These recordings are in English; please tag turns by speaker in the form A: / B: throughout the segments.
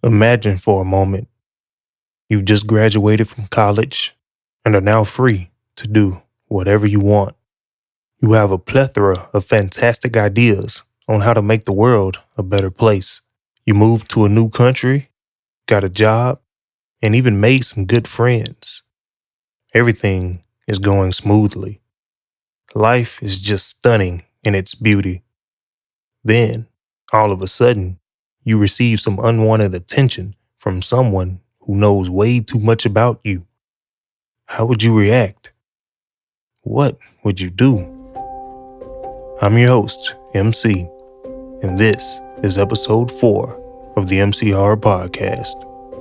A: Imagine for a moment you've just graduated from college and are now free to do whatever you want. You have a plethora of fantastic ideas on how to make the world a better place. You moved to a new country, got a job, and even made some good friends. Everything is going smoothly. Life is just stunning in its beauty. Then, all of a sudden, you receive some unwanted attention from someone who knows way too much about you. How would you react? What would you do? I'm your host, MC, and this is episode 4 of the MC Horror Podcast.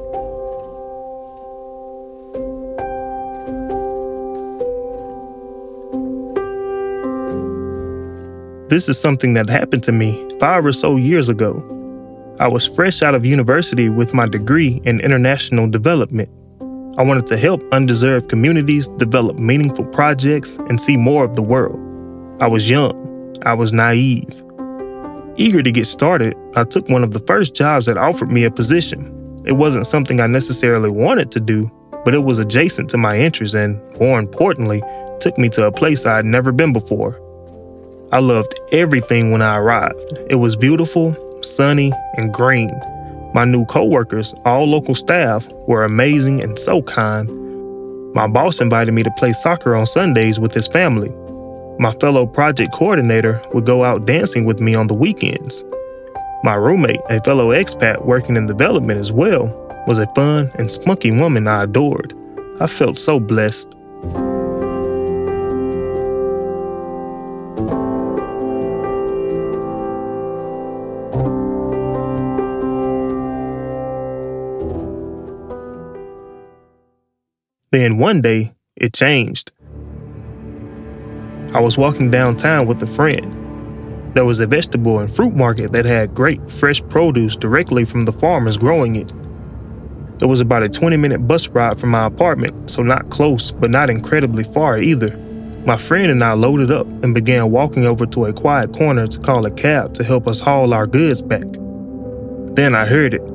A: This is something that happened to me 5 or so years ago. I was fresh out of university with my degree in international development. I wanted to help undeserved communities develop meaningful projects and see more of the world. I was young. I was naive. Eager to get started, I took one of the first jobs that offered me a position. It wasn't something I necessarily wanted to do, but it was adjacent to my interests and, more importantly, took me to a place I had never been before. I loved everything when I arrived. It was beautiful, sunny, and green. My new coworkers, all local staff, were amazing and so kind. My boss invited me to play soccer on Sundays with his family. My fellow project coordinator would go out dancing with me on the weekends. My roommate, a fellow expat working in development as well, was a fun and spunky woman I adored. I felt so blessed. Then one day, it changed. I was walking downtown with a friend. There was a vegetable and fruit market that had great fresh produce directly from the farmers growing it. It was about a 20-minute bus ride from my apartment, so not close, but not incredibly far either. My friend and I loaded up and began walking over to a quiet corner to call a cab to help us haul our goods back. Then I heard it.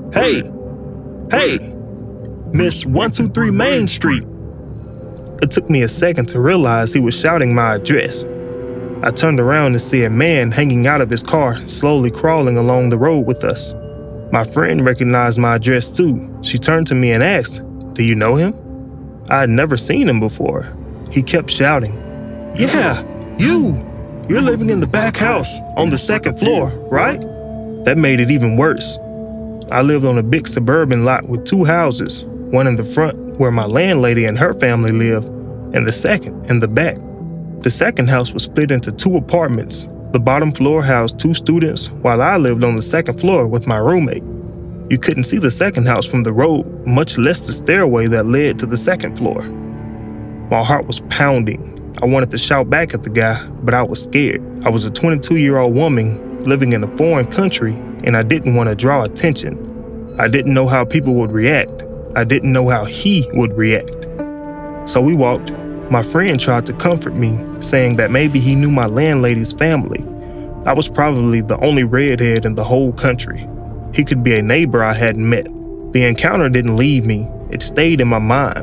A: Hey! Miss 123 Main Street. It took me a second to realize he was shouting my address. I turned around to see a man hanging out of his car, slowly crawling along the road with us. My friend recognized my address too. She turned to me and asked, "Do you know him?" I had never seen him before. He kept shouting, "Yeah, you're living in the back house on the second floor, right?" That made it even worse. I lived on a big suburban lot with 2 houses. One in the front, where my landlady and her family lived, and the second in the back. The second house was split into 2 apartments. The bottom floor housed 2 students, while I lived on the second floor with my roommate. You couldn't see the second house from the road, much less the stairway that led to the second floor. My heart was pounding. I wanted to shout back at the guy, but I was scared. I was a 22-year-old woman living in a foreign country, and I didn't want to draw attention. I didn't know how people would react. I didn't know how he would react. So we walked. My friend tried to comfort me, saying that maybe he knew my landlady's family. I was probably the only redhead in the whole country. He could be a neighbor I hadn't met. The encounter didn't leave me. It stayed in my mind.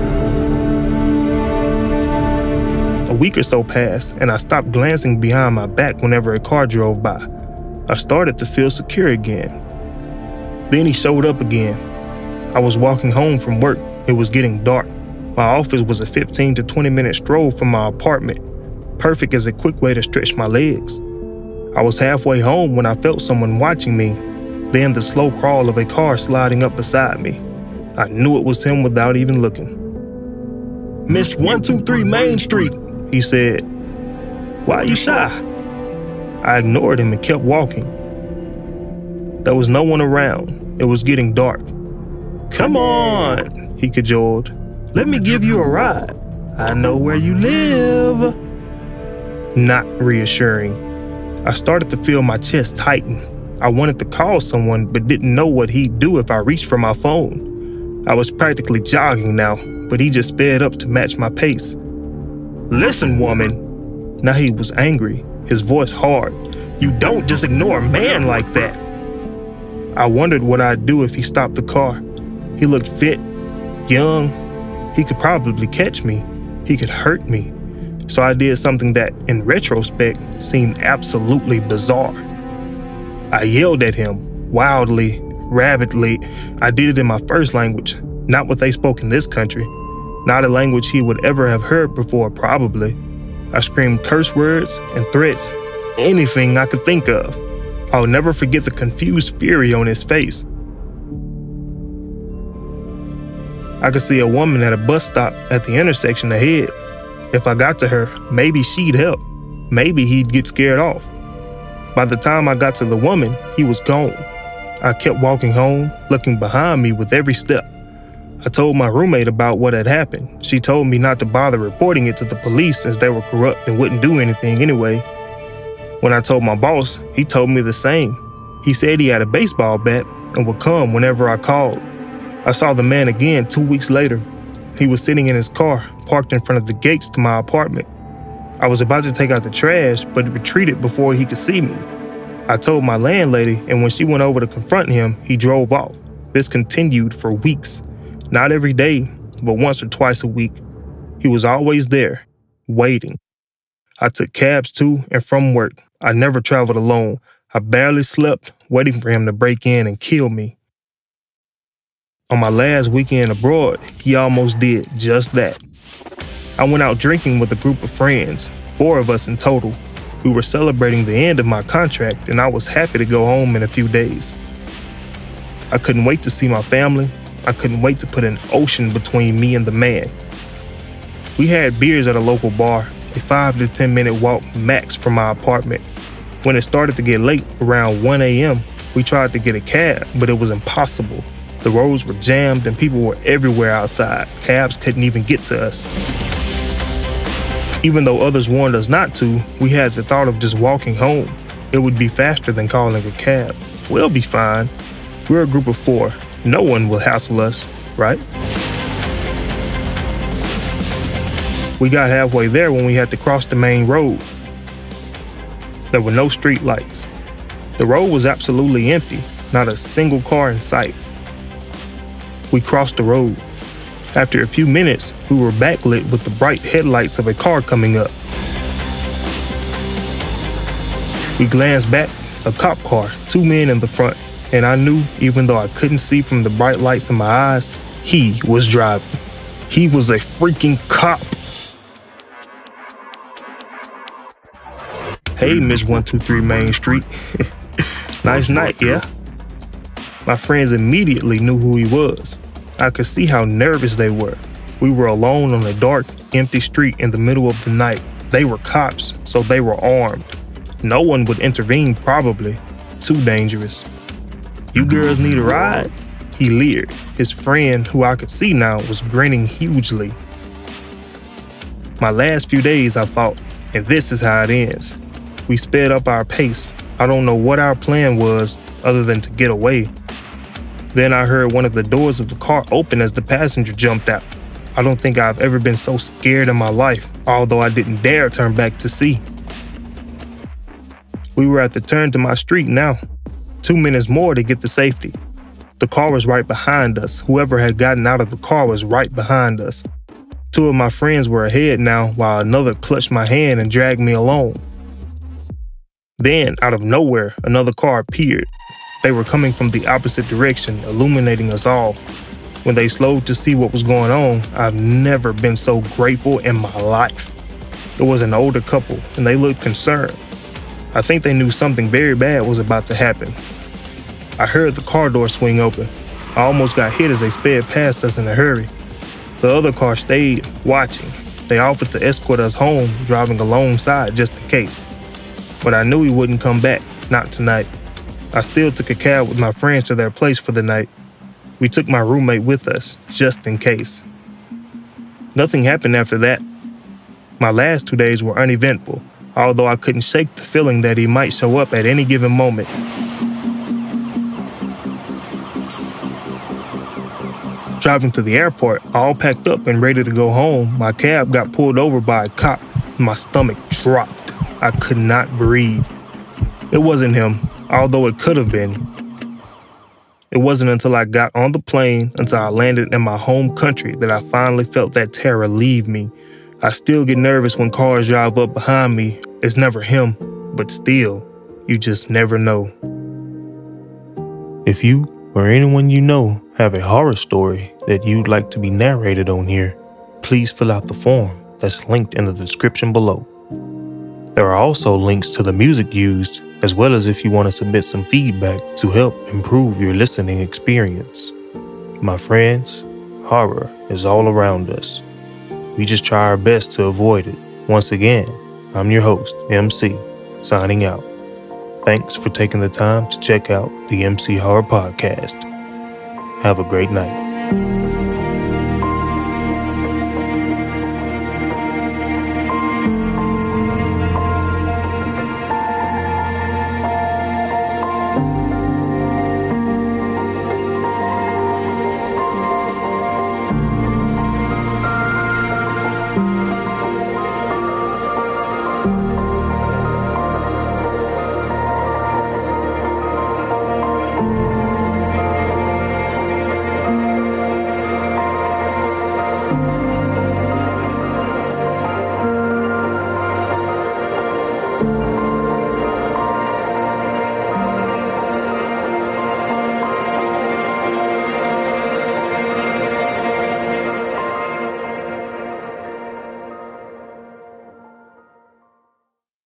A: A week or so passed, and I stopped glancing behind my back whenever a car drove by. I started to feel secure again. Then he showed up again. I was walking home from work. It was getting dark. My office was a 15 to 20-minute stroll from my apartment, perfect as a quick way to stretch my legs. I was halfway home when I felt someone watching me, then the slow crawl of a car sliding up beside me. I knew it was him without even looking. "Miss 123 Main Street," he said. "Why are you shy?" I ignored him and kept walking. There was no one around. It was getting dark. "Come on," he cajoled. "Let me give you a ride. I know where you live." Not reassuring. I started to feel my chest tighten. I wanted to call someone, but didn't know what he'd do if I reached for my phone. I was practically jogging now, but he just sped up to match my pace. "Listen, woman." Now he was angry, his voice hard. "You don't just ignore a man like that." I wondered what I'd do if he stopped the car. He looked fit, young. He could probably catch me. He could hurt me. So I did something that, in retrospect, seemed absolutely bizarre. I yelled at him, wildly, rabidly. I did it in my first language, not what they spoke in this country, not a language he would ever have heard before, probably. I screamed curse words and threats, anything I could think of. I'll never forget the confused fury on his face. I could see a woman at a bus stop at the intersection ahead. If I got to her, maybe she'd help. Maybe he'd get scared off. By the time I got to the woman, he was gone. I kept walking home, looking behind me with every step. I told my roommate about what had happened. She told me not to bother reporting it to the police since they were corrupt and wouldn't do anything anyway. When I told my boss, he told me the same. He said he had a baseball bat and would come whenever I called. I saw the man again 2 weeks later. He was sitting in his car, parked in front of the gates to my apartment. I was about to take out the trash, but he retreated before he could see me. I told my landlady, and when she went over to confront him, he drove off. This continued for weeks. Not every day, but once or twice a week. He was always there, waiting. I took cabs to and from work. I never traveled alone. I barely slept, waiting for him to break in and kill me. On my last weekend abroad, he almost did just that. I went out drinking with a group of friends, 4 of us in total. We were celebrating the end of my contract, and I was happy to go home in a few days. I couldn't wait to see my family. I couldn't wait to put an ocean between me and the man. We had beers at a local bar, a 5 to 10 minute walk max from my apartment. When it started to get late, around 1 a.m., we tried to get a cab, but it was impossible. The roads were jammed and people were everywhere outside. Cabs couldn't even get to us. Even though others warned us not to, we had the thought of just walking home. It would be faster than calling a cab. We'll be fine. We're a group of 4. No one will hassle us, right? We got halfway there when we had to cross the main road. There were no street lights. The road was absolutely empty, not a single car in sight. We crossed the road. After a few minutes, we were backlit with the bright headlights of a car coming up. We glanced back, a cop car, 2 men in the front, and I knew, even though I couldn't see from the bright lights in my eyes, he was driving. He was a freaking cop. Hey, Miss 123 Main Street. Nice night, yeah? My friends immediately knew who he was. I could see how nervous they were. We were alone on a dark, empty street in the middle of the night. They were cops, so they were armed. No one would intervene, probably. Too dangerous. You girls need a ride? He leered. His friend, who I could see now, was grinning hugely. My last few days, I thought, and this is how it ends. We sped up our pace. I don't know what our plan was, other than to get away. Then I heard one of the doors of the car open as the passenger jumped out. I don't think I've ever been so scared in my life, although I didn't dare turn back to see. We were at the turn to my street now. 2 minutes more to get to safety. The car was right behind us. Whoever had gotten out of the car was right behind us. 2 of my friends were ahead now, while another clutched my hand and dragged me along. Then, out of nowhere, another car appeared. They were coming from the opposite direction, illuminating us all. When they slowed to see what was going on, I've never been so grateful in my life. It was an older couple, and they looked concerned. I think they knew something very bad was about to happen. I heard the car door swing open. I almost got hit as they sped past us in a hurry. The other car stayed, watching. They offered to escort us home, driving alongside just in case. But I knew he wouldn't come back, not tonight. I still took a cab with my friends to their place for the night. We took my roommate with us, just in case. Nothing happened after that. My last 2 days were uneventful, although I couldn't shake the feeling that he might show up at any given moment. Driving to the airport, all packed up and ready to go home, my cab got pulled over by a cop. My stomach dropped. I could not breathe. It wasn't him, although it could have been. It wasn't until I got on the plane, until I landed in my home country, that I finally felt that terror leave me. I still get nervous when cars drive up behind me. It's never him, but still, you just never know. If you or anyone you know have a horror story that you'd like to be narrated on here, please fill out the form that's linked in the description below. There are also links to the music used, as well as if you want to submit some feedback to help improve your listening experience. My friends, horror is all around us. We just try our best to avoid it. Once again, I'm your host, MC, signing out. Thanks for taking the time to check out the MC Horror Podcast. Have a great night.